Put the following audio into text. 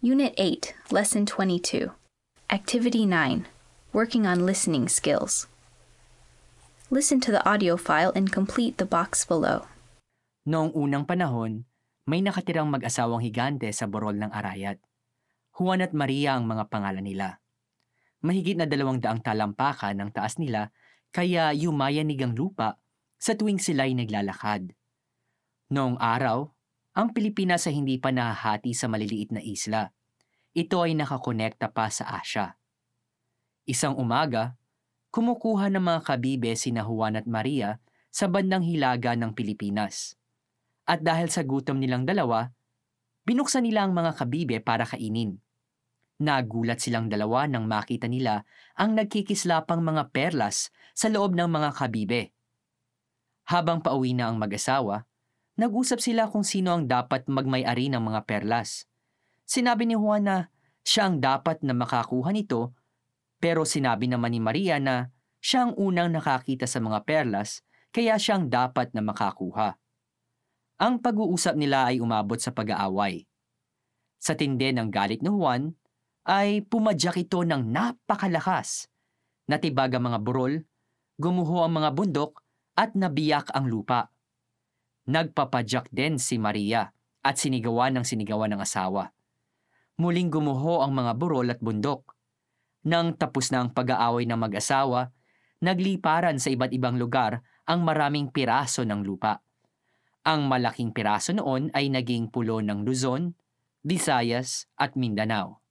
Unit 8, Lesson 22. Activity 9. Working on listening skills. Listen to the audio file and complete the box below. Noong unang panahon, may nakatirang mag-asawang higante sa burol ng Arayat. Juan at Maria ang mga pangalan nila. Mahigit na 200 talampakan ang taas nila, kaya yumayanig ang lupa sa tuwing sila'y naglalakad. Noong araw, ang Pilipinas ay hindi pa nahahati sa maliliit na isla. Ito ay nakakonekta pa sa Asya. Isang umaga, kumukuha ng mga kabibe sina Juan at Maria sa bandang hilaga ng Pilipinas. At dahil sa gutom nilang dalawa, binuksan nila ang mga kabibe para kainin. Nagulat silang dalawa nang makita nila ang nagkikislapang mga perlas sa loob ng mga kabibe. Habang pauwi na ang mag-asawa, nag-usap sila kung sino ang dapat magmay-ari ng mga perlas. Sinabi ni Juan na siya ang dapat na makakuha nito, pero sinabi naman ni Maria na siya ang unang nakakita sa mga perlas, kaya siya ang dapat na makakuha. Ang pag-uusap nila ay umabot sa pag-aaway. Sa tindi ng galit ni Juan, ay pumadyak ito ng napakalakas. Natibag ang mga burol, gumuho ang mga bundok, at nabiyak ang lupa. Nagpapadyak din si Maria at sinigawan ng asawa. Muling gumuho ang mga burol at bundok. Nang tapos na ang pag-aaway ng mag-asawa, nagliparan sa iba't ibang lugar ang maraming piraso ng lupa. Ang malaking piraso noon ay naging pulo ng Luzon, Visayas at Mindanao.